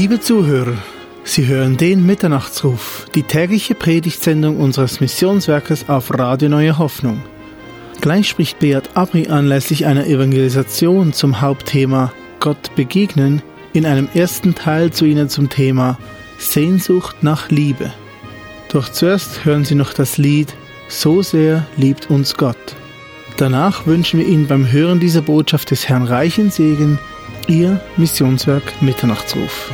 Liebe Zuhörer, Sie hören den Mitternachtsruf, die tägliche Predigtsendung unseres Missionswerkes auf Radio Neue Hoffnung. Gleich spricht Beat Abri anlässlich einer Evangelisation zum Hauptthema Gott begegnen in einem ersten Teil zu Ihnen zum Thema Sehnsucht nach Liebe. Doch zuerst hören Sie noch das Lied So sehr liebt uns Gott. Danach wünschen wir Ihnen beim Hören dieser Botschaft des Herrn reichen Segen, Ihr Missionswerk Mitternachtsruf.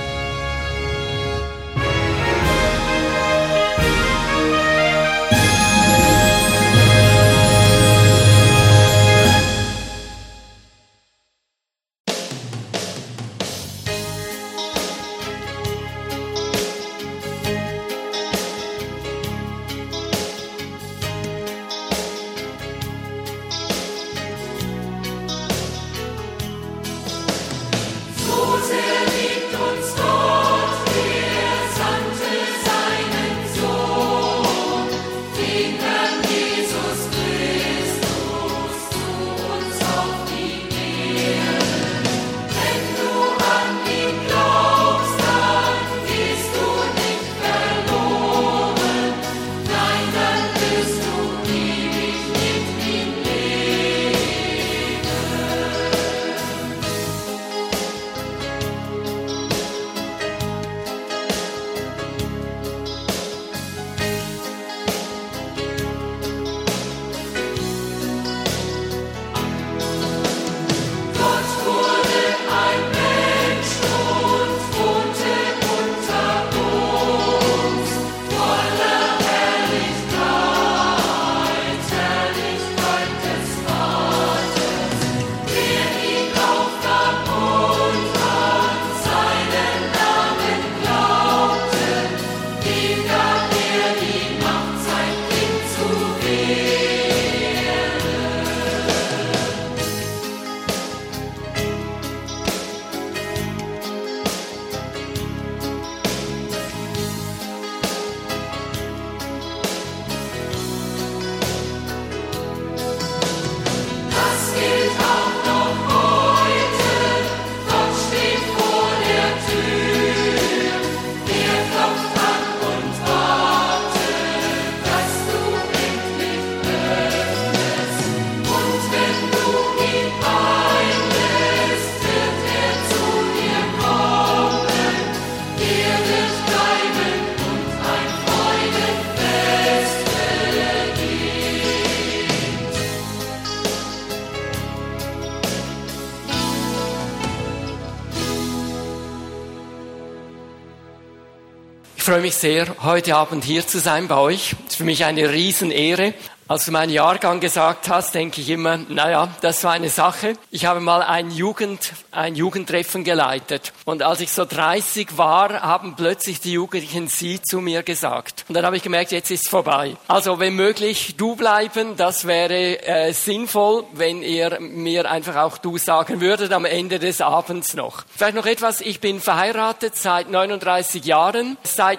Ich freue mich sehr, heute Abend hier zu sein bei euch. Es ist für mich eine Riesenehre. Als du meinen Jahrgang gesagt hast, denke ich immer, das war eine Sache. Ich habe mal ein Jugendtreffen geleitet. Und als ich so 30 war, haben plötzlich die Jugendlichen Sie zu mir gesagt. Und dann habe ich gemerkt, jetzt ist es vorbei. Also wenn möglich, du bleiben, das wäre sinnvoll, wenn ihr mir einfach auch du sagen würdet am Ende des Abends noch. Vielleicht noch etwas, ich bin verheiratet seit 39 Jahren, seit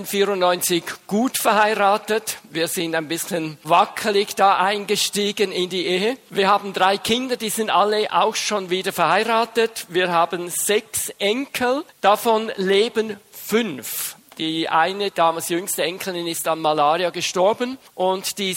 1994 gut verheiratet. Wir sind ein bisschen wackelig da eingestiegen in die Ehe. Wir haben 3 Kinder, die sind alle auch schon wieder verheiratet. Wir haben 6 Enkel, davon leben 5. Die eine, damals jüngste Enkelin, ist an Malaria gestorben und der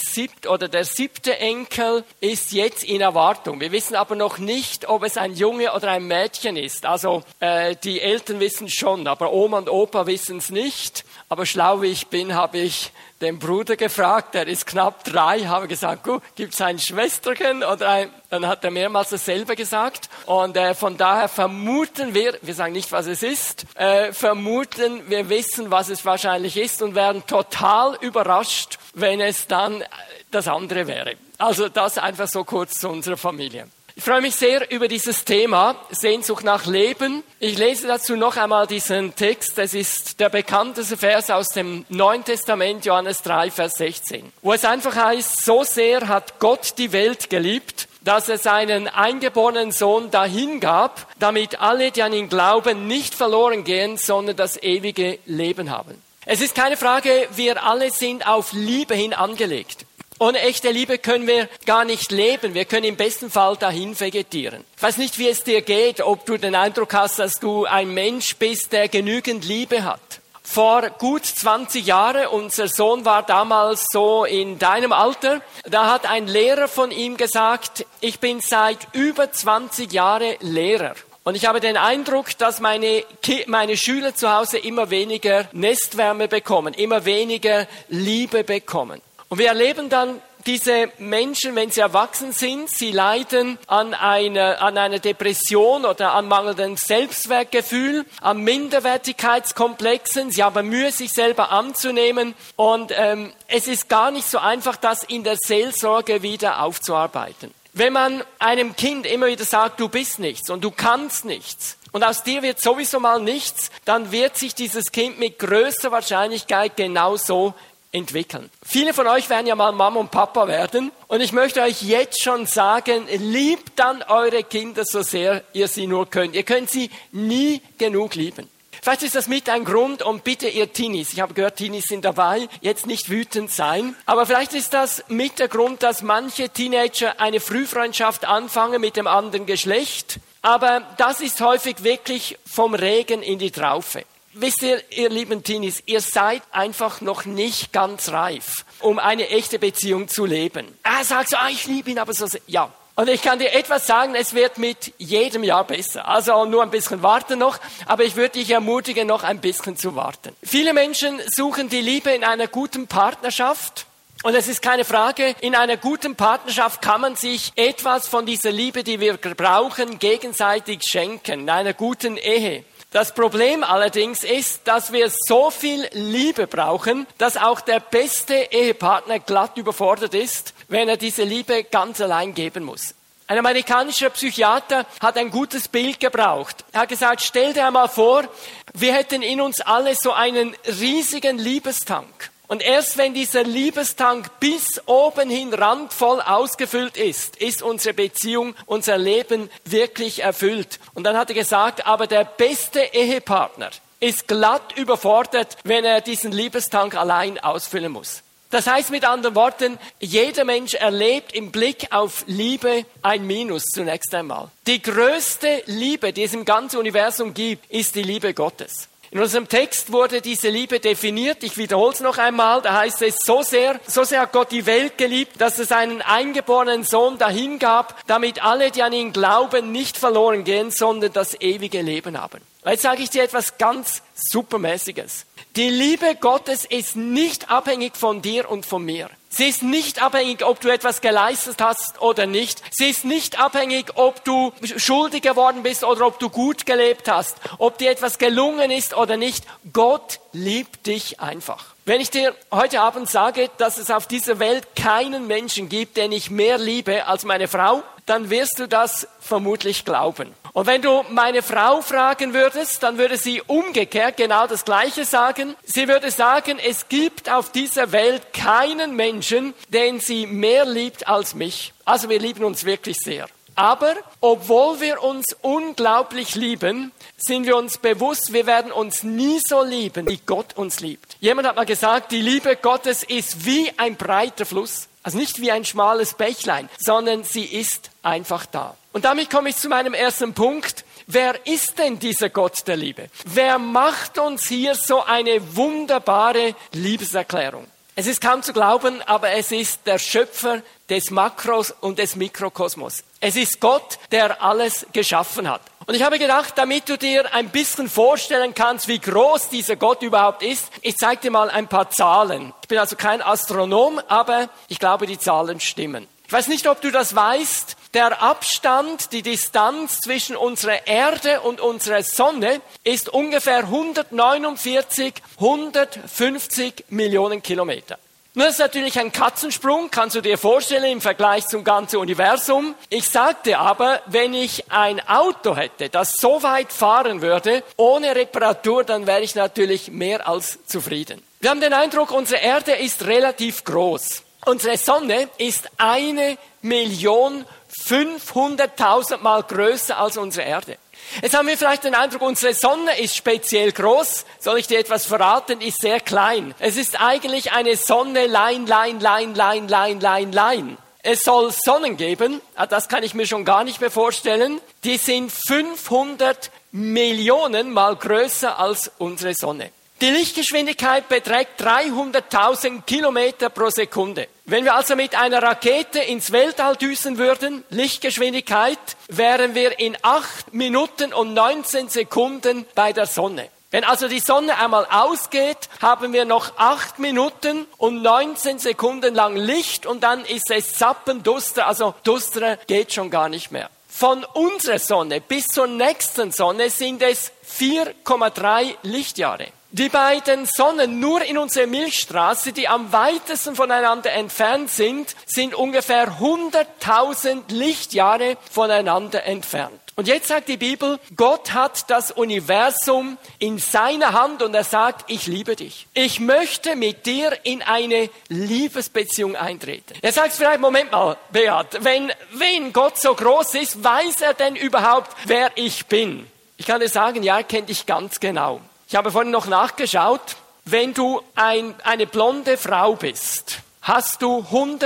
7. Enkel ist jetzt in Erwartung. Wir wissen aber noch nicht, ob es ein Junge oder ein Mädchen ist. Also die Eltern wissen schon, aber Oma und Opa wissen es nicht. Aber schlau wie ich bin, habe ich den Bruder gefragt, der ist knapp 3, habe gesagt, gibt es ein Schwesterchen? Dann hat er mehrmals dasselbe gesagt. Und von daher vermuten wir sagen nicht, was es ist, wir wissen, was es wahrscheinlich ist und werden total überrascht, wenn es dann das andere wäre. Also das einfach so kurz zu unserer Familie. Ich freue mich sehr über dieses Thema, Sehnsucht nach Leben. Ich lese dazu noch einmal diesen Text. Es ist der bekannteste Vers aus dem Neuen Testament, Johannes 3, Vers 16, wo es einfach heißt, so sehr hat Gott die Welt geliebt, dass er seinen eingeborenen Sohn dahingab, damit alle, die an ihn glauben, nicht verloren gehen, sondern das ewige Leben haben. Es ist keine Frage, wir alle sind auf Liebe hin angelegt. Ohne echte Liebe können wir gar nicht leben. Wir können im besten Fall dahin vegetieren. Ich weiß nicht, wie es dir geht, ob du den Eindruck hast, dass du ein Mensch bist, der genügend Liebe hat. Vor gut 20 Jahren, unser Sohn war damals so in deinem Alter, da hat ein Lehrer von ihm gesagt, ich bin seit über 20 Jahren Lehrer. Und ich habe den Eindruck, dass meine Schüler zu Hause immer weniger Nestwärme bekommen, immer weniger Liebe bekommen. Und wir erleben dann diese Menschen, wenn sie erwachsen sind, sie leiden an einer Depression oder an mangelndem Selbstwertgefühl, an Minderwertigkeitskomplexen. Sie haben Mühe, sich selber anzunehmen. Und es ist gar nicht so einfach, das in der Seelsorge wieder aufzuarbeiten. Wenn man einem Kind immer wieder sagt, du bist nichts und du kannst nichts und aus dir wird sowieso mal nichts, dann wird sich dieses Kind mit größter Wahrscheinlichkeit genauso entwickeln. Viele von euch werden ja mal Mama und Papa werden und ich möchte euch jetzt schon sagen, liebt dann eure Kinder so sehr ihr sie nur könnt. Ihr könnt sie nie genug lieben. Vielleicht ist das mit ein Grund und bitte ihr Teenies, ich habe gehört, Teenies sind dabei, jetzt nicht wütend sein, aber vielleicht ist das mit der Grund, dass manche Teenager eine Frühfreundschaft anfangen mit dem anderen Geschlecht, aber das ist häufig wirklich vom Regen in die Traufe. Wisst ihr, ihr lieben Teenies, ihr seid einfach noch nicht ganz reif, um eine echte Beziehung zu leben. Sagt so, ich liebe ihn aber so sehr. Ja. Und ich kann dir etwas sagen, es wird mit jedem Jahr besser. Also nur ein bisschen warten noch, aber ich würde dich ermutigen, noch ein bisschen zu warten. Viele Menschen suchen die Liebe in einer guten Partnerschaft. Und es ist keine Frage, in einer guten Partnerschaft kann man sich etwas von dieser Liebe, die wir brauchen, gegenseitig schenken, in einer guten Ehe. Das Problem allerdings ist, dass wir so viel Liebe brauchen, dass auch der beste Ehepartner glatt überfordert ist, wenn er diese Liebe ganz allein geben muss. Ein amerikanischer Psychiater hat ein gutes Bild gebraucht. Er hat gesagt, stell dir einmal vor, wir hätten in uns alle so einen riesigen Liebestank. Und erst wenn dieser Liebestank bis oben hin randvoll ausgefüllt ist unsere Beziehung, unser Leben wirklich erfüllt. Und dann hat er gesagt, aber der beste Ehepartner ist glatt überfordert, wenn er diesen Liebestank allein ausfüllen muss. Das heißt mit anderen Worten, jeder Mensch erlebt im Blick auf Liebe ein Minus zunächst einmal. Die größte Liebe, die es im ganzen Universum gibt, ist die Liebe Gottes. In unserem Text wurde diese Liebe definiert. Ich wiederhole es noch einmal. Da heißt es, so sehr hat Gott die Welt geliebt, dass es seinen eingeborenen Sohn dahingab, damit alle, die an ihn glauben, nicht verloren gehen, sondern das ewige Leben haben. Jetzt sage ich dir etwas ganz Supermäßiges. Die Liebe Gottes ist nicht abhängig von dir und von mir. Sie ist nicht abhängig, ob du etwas geleistet hast oder nicht. Sie ist nicht abhängig, ob du schuldig geworden bist oder ob du gut gelebt hast, ob dir etwas gelungen ist oder nicht. Gott liebt dich einfach. Wenn ich dir heute Abend sage, dass es auf dieser Welt keinen Menschen gibt, den ich mehr liebe als meine Frau, dann wirst du das vermutlich glauben. Und wenn du meine Frau fragen würdest, dann würde sie umgekehrt genau das Gleiche sagen. Sie würde sagen, es gibt auf dieser Welt keinen Menschen, den sie mehr liebt als mich. Also wir lieben uns wirklich sehr. Aber obwohl wir uns unglaublich lieben, sind wir uns bewusst, wir werden uns nie so lieben, wie Gott uns liebt. Jemand hat mal gesagt, die Liebe Gottes ist wie ein breiter Fluss. Also nicht wie ein schmales Bächlein, sondern sie ist einfach da. Und damit komme ich zu meinem ersten Punkt. Wer ist denn dieser Gott der Liebe? Wer macht uns hier so eine wunderbare Liebeserklärung? Es ist kaum zu glauben, aber es ist der Schöpfer des Makros und des Mikrokosmos. Es ist Gott, der alles geschaffen hat. Und ich habe gedacht, damit du dir ein bisschen vorstellen kannst, wie groß dieser Gott überhaupt ist, ich zeige dir mal ein paar Zahlen. Ich bin also kein Astronom, aber ich glaube, die Zahlen stimmen. Ich weiß nicht, ob du das weißt, der Abstand, die Distanz zwischen unserer Erde und unserer Sonne ist ungefähr 149, 150 Millionen Kilometer. Nun, das ist natürlich ein Katzensprung, kannst du dir vorstellen, im Vergleich zum ganzen Universum. Ich sagte aber, wenn ich ein Auto hätte, das so weit fahren würde, ohne Reparatur, dann wäre ich natürlich mehr als zufrieden. Wir haben den Eindruck, unsere Erde ist relativ groß. Unsere Sonne ist 1.500.000 Mal größer als unsere Erde. Jetzt haben wir vielleicht den Eindruck, unsere Sonne ist speziell groß. Soll ich dir etwas verraten? Ist sehr klein. Es ist eigentlich eine Sonne, Lein. Es soll Sonnen geben, das kann ich mir schon gar nicht mehr vorstellen, die sind 500 Millionen Mal größer als unsere Sonne. Die Lichtgeschwindigkeit beträgt 300.000 Kilometer pro Sekunde. Wenn wir also mit einer Rakete ins Weltall düsen würden, Lichtgeschwindigkeit, wären wir in 8 Minuten und 19 Sekunden bei der Sonne. Wenn also die Sonne einmal ausgeht, haben wir noch 8 Minuten und 19 Sekunden lang Licht und dann ist es zappenduster, also dusterer geht schon gar nicht mehr. Von unserer Sonne bis zur nächsten Sonne sind es 4,3 Lichtjahre. Die beiden Sonnen nur in unserer Milchstraße, die am weitesten voneinander entfernt sind, sind ungefähr 100.000 Lichtjahre voneinander entfernt. Und jetzt sagt die Bibel, Gott hat das Universum in seiner Hand und er sagt, ich liebe dich. Ich möchte mit dir in eine Liebesbeziehung eintreten. Er sagt vielleicht, Moment mal, Beat, wenn Gott so groß ist, weiß er denn überhaupt, wer ich bin? Ich kann dir sagen, ja, er kennt dich ganz genau. Ich habe vorhin noch nachgeschaut, wenn du eine blonde Frau bist, hast du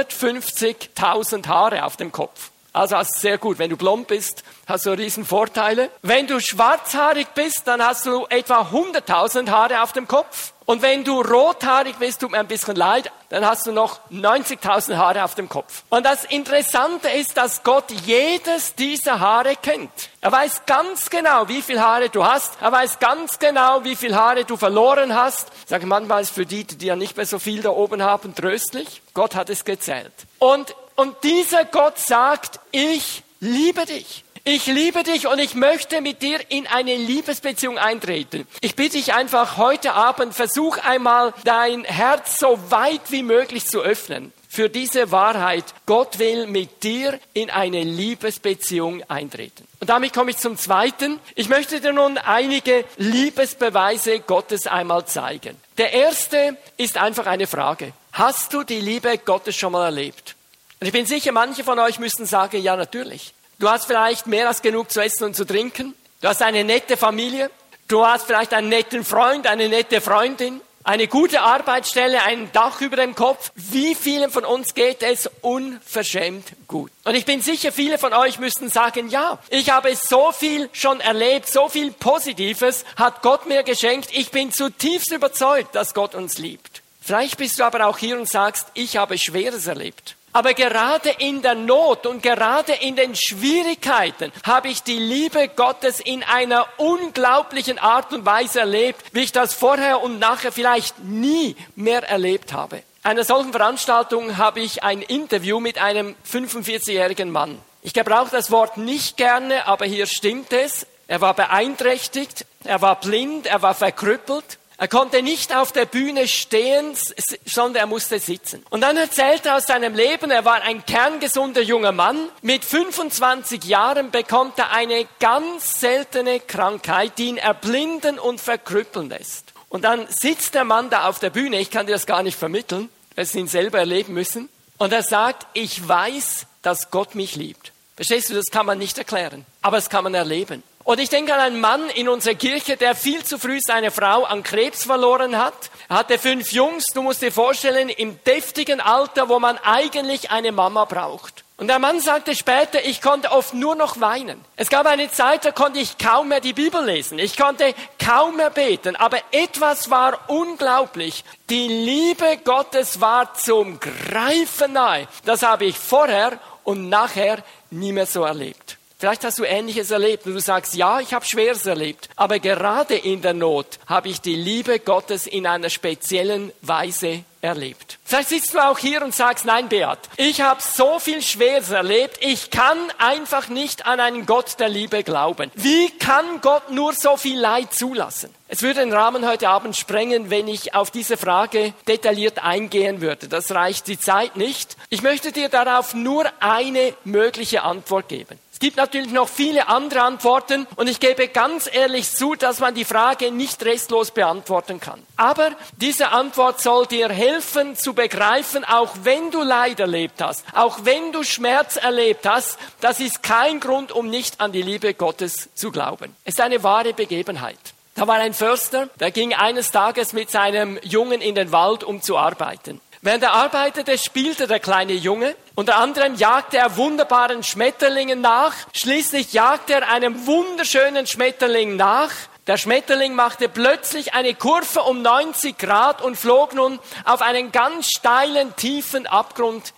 150.000 Haare auf dem Kopf. Also das ist sehr gut. Wenn du blond bist, hast du riesen Vorteile. Wenn du schwarzhaarig bist, dann hast du etwa 100.000 Haare auf dem Kopf. Und wenn du rothaarig bist, tut mir ein bisschen leid, dann hast du noch 90.000 Haare auf dem Kopf. Und das Interessante ist, dass Gott jedes dieser Haare kennt. Er weiß ganz genau, wie viele Haare du hast. Er weiß ganz genau, wie viele Haare du verloren hast. Ich sage manchmal, ist für die ja nicht mehr so viel da oben haben, tröstlich. Gott hat es gezählt. Und dieser Gott sagt, ich liebe dich. Ich liebe dich und ich möchte mit dir in eine Liebesbeziehung eintreten. Ich bitte dich einfach heute Abend, versuch einmal dein Herz so weit wie möglich zu öffnen für diese Wahrheit. Gott will mit dir in eine Liebesbeziehung eintreten. Und damit komme ich zum Zweiten. Ich möchte dir nun einige Liebesbeweise Gottes einmal zeigen. Der erste ist einfach eine Frage. Hast du die Liebe Gottes schon mal erlebt? Und ich bin sicher, manche von euch müssen sagen, ja, natürlich. Du hast vielleicht mehr als genug zu essen und zu trinken. Du hast eine nette Familie. Du hast vielleicht einen netten Freund, eine nette Freundin, eine gute Arbeitsstelle, ein Dach über dem Kopf. Wie vielen von uns geht es unverschämt gut? Und ich bin sicher, viele von euch müssten sagen, ja, ich habe so viel schon erlebt, so viel Positives hat Gott mir geschenkt. Ich bin zutiefst überzeugt, dass Gott uns liebt. Vielleicht bist du aber auch hier und sagst, ich habe Schweres erlebt. Aber gerade in der Not und gerade in den Schwierigkeiten habe ich die Liebe Gottes in einer unglaublichen Art und Weise erlebt, wie ich das vorher und nachher vielleicht nie mehr erlebt habe. An einer solchen Veranstaltung habe ich ein Interview mit einem 45-jährigen Mann. Ich gebrauche das Wort nicht gerne, aber hier stimmt es. Er war beeinträchtigt, er war blind, er war verkrüppelt. Er konnte nicht auf der Bühne stehen, sondern er musste sitzen. Und dann erzählt er aus seinem Leben, er war ein kerngesunder junger Mann. Mit 25 Jahren bekommt er eine ganz seltene Krankheit, die ihn erblinden und verkrüppeln lässt. Und dann sitzt der Mann da auf der Bühne, ich kann dir das gar nicht vermitteln, weil sie ihn selber erleben müssen. Und er sagt, ich weiß, dass Gott mich liebt. Verstehst du, das kann man nicht erklären, aber das kann man erleben. Und ich denke an einen Mann in unserer Kirche, der viel zu früh seine Frau an Krebs verloren hat. Er hatte 5 Jungs, du musst dir vorstellen, im deftigen Alter, wo man eigentlich eine Mama braucht. Und der Mann sagte später, ich konnte oft nur noch weinen. Es gab eine Zeit, da konnte ich kaum mehr die Bibel lesen. Ich konnte kaum mehr beten. Aber etwas war unglaublich. Die Liebe Gottes war zum Greifen nahe. Das habe ich vorher und nachher nie mehr so erlebt. Vielleicht hast du Ähnliches erlebt und du sagst, ja, ich habe Schweres erlebt. Aber gerade in der Not habe ich die Liebe Gottes in einer speziellen Weise erlebt. Vielleicht sitzt du auch hier und sagst, nein, Beat, ich habe so viel Schweres erlebt, ich kann einfach nicht an einen Gott der Liebe glauben. Wie kann Gott nur so viel Leid zulassen? Es würde den Rahmen heute Abend sprengen, wenn ich auf diese Frage detailliert eingehen würde. Das reicht die Zeit nicht. Ich möchte dir darauf nur eine mögliche Antwort geben. Es gibt natürlich noch viele andere Antworten und ich gebe ganz ehrlich zu, dass man die Frage nicht restlos beantworten kann. Aber diese Antwort soll dir helfen zu begreifen, auch wenn du Leid erlebt hast, auch wenn du Schmerz erlebt hast, das ist kein Grund, um nicht an die Liebe Gottes zu glauben. Es ist eine wahre Begebenheit. Da war ein Förster, der ging eines Tages mit seinem Jungen in den Wald, um zu arbeiten. Während er arbeitete, spielte der kleine Junge. Unter anderem jagte er wunderbaren Schmetterlingen nach. Schließlich jagte er einem wunderschönen Schmetterling nach. Der Schmetterling machte plötzlich eine Kurve um 90 Grad und flog nun auf einen ganz steilen, tiefen Abgrund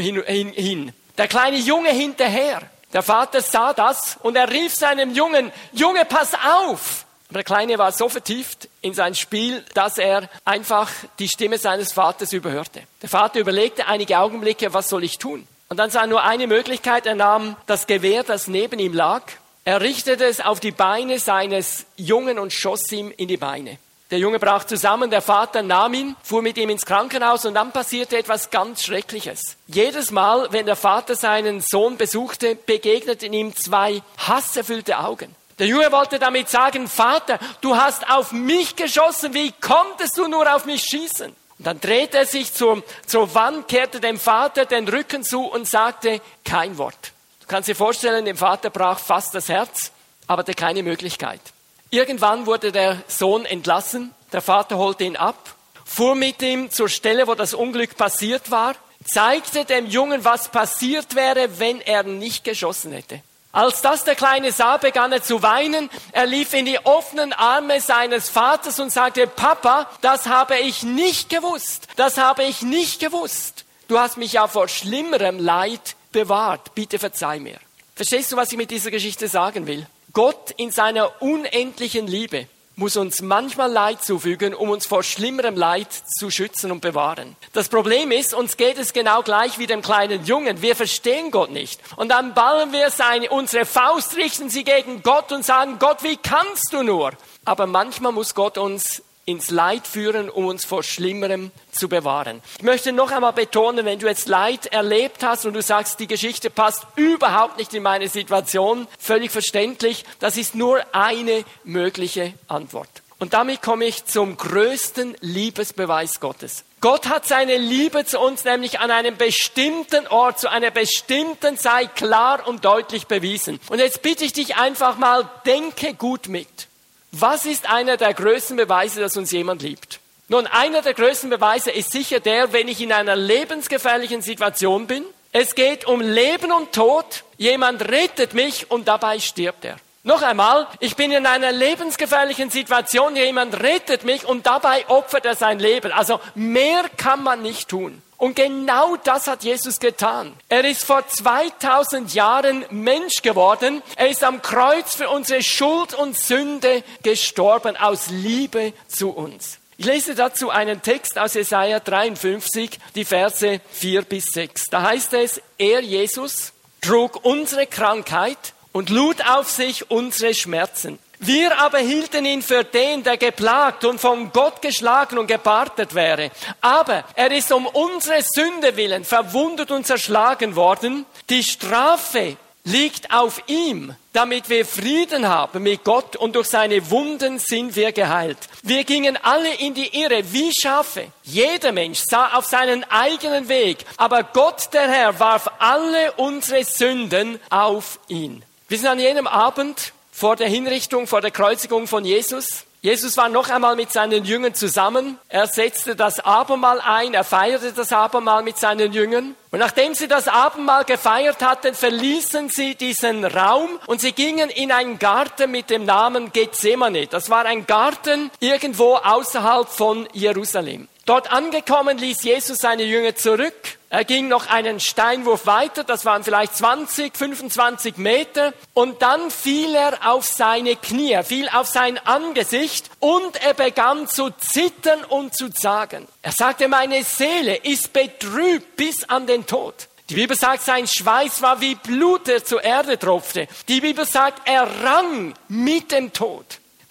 hin. Der kleine Junge hinterher. Der Vater sah das und er rief seinem Jungen, Junge, pass auf! Aber der Kleine war so vertieft in sein Spiel, dass er einfach die Stimme seines Vaters überhörte. Der Vater überlegte einige Augenblicke, was soll ich tun? Und dann sah er nur eine Möglichkeit, er nahm das Gewehr, das neben ihm lag, er richtete es auf die Beine seines Jungen und schoss ihm in die Beine. Der Junge brach zusammen, der Vater nahm ihn, fuhr mit ihm ins Krankenhaus und dann passierte etwas ganz Schreckliches. Jedes Mal, wenn der Vater seinen Sohn besuchte, begegneten ihm zwei hasserfüllte Augen. Der Junge wollte damit sagen, Vater, du hast auf mich geschossen, wie konntest du nur auf mich schießen? Und dann drehte er sich zur Wand, kehrte dem Vater den Rücken zu und sagte kein Wort. Du kannst dir vorstellen, dem Vater brach fast das Herz, aber hatte keine Möglichkeit. Irgendwann wurde der Sohn entlassen, der Vater holte ihn ab, fuhr mit ihm zur Stelle, wo das Unglück passiert war, zeigte dem Jungen, was passiert wäre, wenn er nicht geschossen hätte. Als das der Kleine sah, begann er zu weinen. Er lief in die offenen Arme seines Vaters und sagte, Papa, das habe ich nicht gewusst. Das habe ich nicht gewusst. Du hast mich ja vor schlimmerem Leid bewahrt. Bitte verzeih mir. Verstehst du, was ich mit dieser Geschichte sagen will? Gott in seiner unendlichen Liebe muss uns manchmal Leid zufügen, um uns vor schlimmerem Leid zu schützen und bewahren. Das Problem ist, uns geht es genau gleich wie dem kleinen Jungen. Wir verstehen Gott nicht. Und dann ballen wir unsere Faust, richten sie gegen Gott und sagen, Gott, wie kannst du nur? Aber manchmal muss Gott uns ins Leid führen, um uns vor Schlimmerem zu bewahren. Ich möchte noch einmal betonen, wenn du jetzt Leid erlebt hast und du sagst, die Geschichte passt überhaupt nicht in meine Situation, völlig verständlich, das ist nur eine mögliche Antwort. Und damit komme ich zum größten Liebesbeweis Gottes. Gott hat seine Liebe zu uns nämlich an einem bestimmten Ort, zu einer bestimmten Zeit klar und deutlich bewiesen. Und jetzt bitte ich dich einfach mal, denke gut mit. Was ist einer der größten Beweise, dass uns jemand liebt? Nun, einer der größten Beweise ist sicher der, wenn ich in einer lebensgefährlichen Situation bin. Es geht um Leben und Tod. Jemand rettet mich und dabei stirbt er. Noch einmal, ich bin in einer lebensgefährlichen Situation, jemand rettet mich und dabei opfert er sein Leben. Also mehr kann man nicht tun. Und genau das hat Jesus getan. Er ist vor 2000 Jahren Mensch geworden. Er ist am Kreuz für unsere Schuld und Sünde gestorben, aus Liebe zu uns. Ich lese dazu einen Text aus Jesaja 53, die Verse 4-6. Da heißt es, er, Jesus, trug unsere Krankheit und lud auf sich unsere Schmerzen. Wir aber hielten ihn für den, der geplagt und von Gott geschlagen und gebartet wäre. Aber er ist um unsere Sünde willen verwundet und zerschlagen worden. Die Strafe liegt auf ihm, damit wir Frieden haben mit Gott und durch seine Wunden sind wir geheilt. Wir gingen alle in die Irre wie Schafe. Jeder Mensch sah auf seinen eigenen Weg, aber Gott, der Herr, warf alle unsere Sünden auf ihn. Wir sind an jenem Abend vor der Hinrichtung, vor der Kreuzigung von Jesus. Jesus war noch einmal mit seinen Jüngern zusammen. Er setzte das Abendmahl ein, er feierte das Abendmahl mit seinen Jüngern. Und nachdem sie das Abendmahl gefeiert hatten, verließen sie diesen Raum und sie gingen in einen Garten mit dem Namen Gethsemane. Das war ein Garten irgendwo außerhalb von Jerusalem. Dort angekommen ließ Jesus seine Jünger zurück. Er ging noch einen Steinwurf weiter, das waren vielleicht 20, 25 Meter. Und dann fiel er auf seine Knie, er fiel auf sein Angesicht und er begann zu zittern und zu zagen. Er sagte, meine Seele ist betrübt bis an den Tod. Die Bibel sagt, sein Schweiß war wie Blut, der zur Erde tropfte. Die Bibel sagt, er rang mit dem Tod.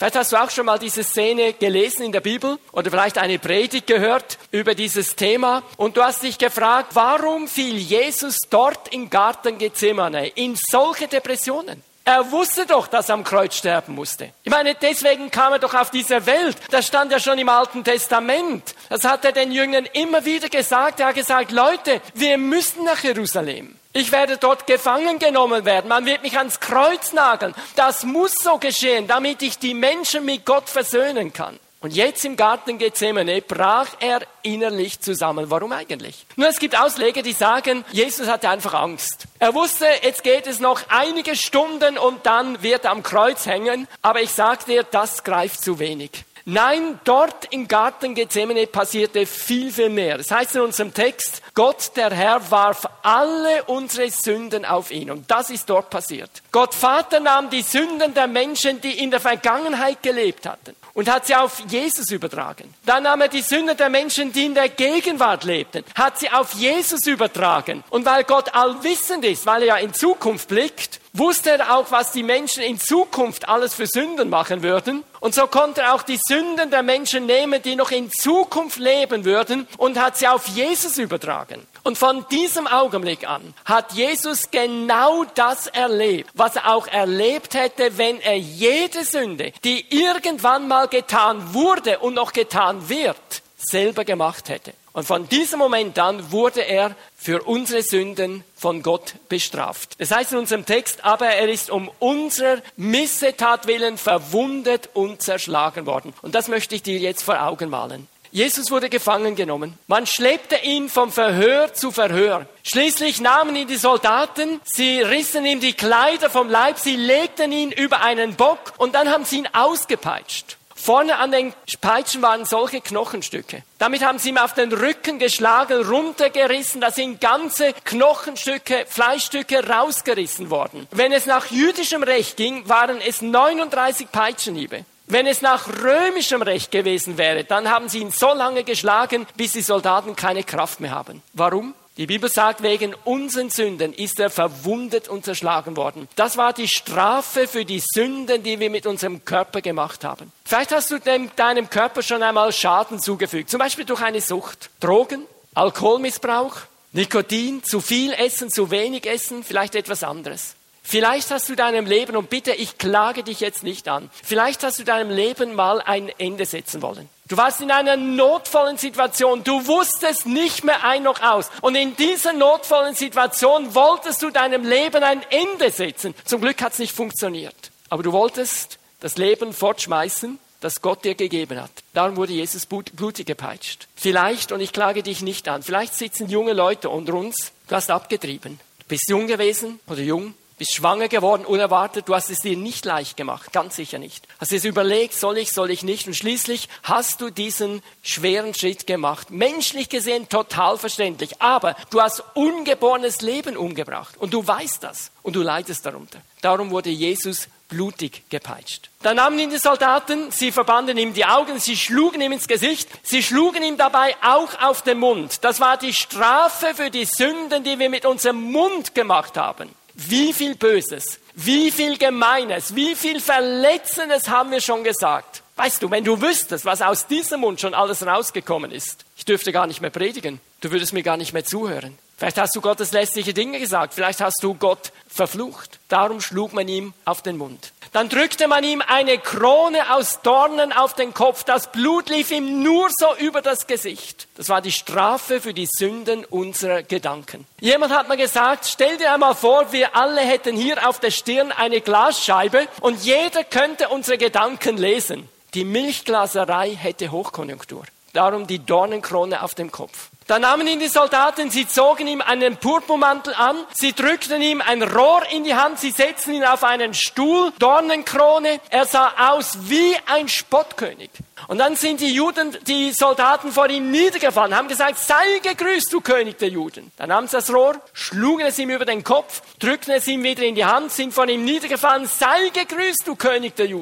Vielleicht hast du auch schon mal diese Szene gelesen in der Bibel oder vielleicht eine Predigt gehört über dieses Thema und du hast dich gefragt, warum fiel Jesus dort im Garten Gethsemane in solche Depressionen? Er wusste doch, dass er am Kreuz sterben musste. Ich meine, deswegen kam er doch auf diese Welt. Das stand ja schon im Alten Testament. Das hat er den Jüngern immer wieder gesagt. Er hat gesagt, Leute, wir müssen nach Jerusalem. Ich werde dort gefangen genommen werden. Man wird mich ans Kreuz nageln. Das muss so geschehen, damit ich die Menschen mit Gott versöhnen kann. Und jetzt im Garten Gethsemane brach er innerlich zusammen. Warum eigentlich? Nun, es gibt Ausleger, die sagen, Jesus hatte einfach Angst. Er wusste, jetzt geht es noch einige Stunden und dann wird er am Kreuz hängen. Aber ich sage dir, das greift zu wenig. Nein, dort im Garten Gethsemane passierte viel, viel mehr. Das heißt in unserem Text, Gott, der Herr, warf alle unsere Sünden auf ihn. Und das ist dort passiert. Gott Vater nahm die Sünden der Menschen, die in der Vergangenheit gelebt hatten, und hat sie auf Jesus übertragen. Dann nahm er die Sünden der Menschen, die in der Gegenwart lebten, hat sie auf Jesus übertragen. Und weil Gott allwissend ist, weil er ja in Zukunft blickt, wusste er auch, was die Menschen in Zukunft alles für Sünden machen würden. Und so konnte er auch die Sünden der Menschen nehmen, die noch in Zukunft leben würden, und hat sie auf Jesus übertragen. Und von diesem Augenblick an hat Jesus genau das erlebt, was er auch erlebt hätte, wenn er jede Sünde, die irgendwann mal getan wurde und noch getan wird, selber gemacht hätte. Und von diesem Moment an wurde er für unsere Sünden von Gott bestraft. Das heißt in unserem Text, aber er ist um unserer Missetat willen verwundet und zerschlagen worden. Und das möchte ich dir jetzt vor Augen malen. Jesus wurde gefangen genommen. Man schleppte ihn vom Verhör zu Verhör. Schließlich nahmen ihn die Soldaten, sie rissen ihm die Kleider vom Leib, sie legten ihn über einen Bock und dann haben sie ihn ausgepeitscht. Vorne an den Peitschen waren solche Knochenstücke. Damit haben sie ihm auf den Rücken geschlagen, runtergerissen, da sind ganze Knochenstücke, Fleischstücke rausgerissen worden. Wenn es nach jüdischem Recht ging, waren es 39 Peitschenhiebe. Wenn es nach römischem Recht gewesen wäre, dann haben sie ihn so lange geschlagen, bis die Soldaten keine Kraft mehr haben. Warum? Die Bibel sagt, wegen unseren Sünden ist er verwundet und zerschlagen worden. Das war die Strafe für die Sünden, die wir mit unserem Körper gemacht haben. Vielleicht hast du deinem Körper schon einmal Schaden zugefügt, zum Beispiel durch eine Sucht, Drogen, Alkoholmissbrauch, Nikotin, zu viel essen, zu wenig essen, vielleicht etwas anderes. Vielleicht hast du deinem Leben, und bitte, ich klage dich jetzt nicht an, vielleicht hast du deinem Leben mal ein Ende setzen wollen. Du warst in einer notvollen Situation, du wusstest nicht mehr ein noch aus. Und in dieser notvollen Situation wolltest du deinem Leben ein Ende setzen. Zum Glück hat es nicht funktioniert. Aber du wolltest das Leben fortschmeißen, das Gott dir gegeben hat. Darum wurde Jesus blutig gepeitscht. Vielleicht, und ich klage dich nicht an, vielleicht sitzen junge Leute unter uns, du hast abgetrieben. Du bist jung gewesen oder jung. Bist schwanger geworden, unerwartet, du hast es dir nicht leicht gemacht, ganz sicher nicht. Hast dir überlegt, soll ich nicht, und schließlich hast du diesen schweren Schritt gemacht. Menschlich gesehen total verständlich, aber du hast ungeborenes Leben umgebracht und du weißt das und du leidest darunter. Darum wurde Jesus blutig gepeitscht. Dann nahmen ihn die Soldaten, sie verbanden ihm die Augen, sie schlugen ihm ins Gesicht, sie schlugen ihm dabei auch auf den Mund. Das war die Strafe für die Sünden, die wir mit unserem Mund gemacht haben. Wie viel Böses, wie viel Gemeines, wie viel Verletzendes haben wir schon gesagt. Weißt du, wenn du wüsstest, was aus diesem Mund schon alles rausgekommen ist, ich dürfte gar nicht mehr predigen, du würdest mir gar nicht mehr zuhören. Vielleicht hast du Gottes lästerliche Dinge gesagt, vielleicht hast du Gott verflucht. Darum schlug man ihm auf den Mund. Dann drückte man ihm eine Krone aus Dornen auf den Kopf. Das Blut lief ihm nur so über das Gesicht. Das war die Strafe für die Sünden unserer Gedanken. Jemand hat mir gesagt, stell dir einmal vor, wir alle hätten hier auf der Stirn eine Glasscheibe und jeder könnte unsere Gedanken lesen. Die Milchglaserei hätte Hochkonjunktur. Darum die Dornenkrone auf dem Kopf. Dann nahmen ihn die Soldaten, sie zogen ihm einen Purpurmantel an, sie drückten ihm ein Rohr in die Hand, sie setzten ihn auf einen Stuhl, Dornenkrone. Er sah aus wie ein Spottkönig. Und dann sind die Soldaten vor ihm niedergefallen, haben gesagt, sei gegrüßt, du König der Juden. Dann nahmen sie das Rohr, schlugen es ihm über den Kopf, drückten es ihm wieder in die Hand, sind vor ihm niedergefallen, sei gegrüßt, du König der Juden.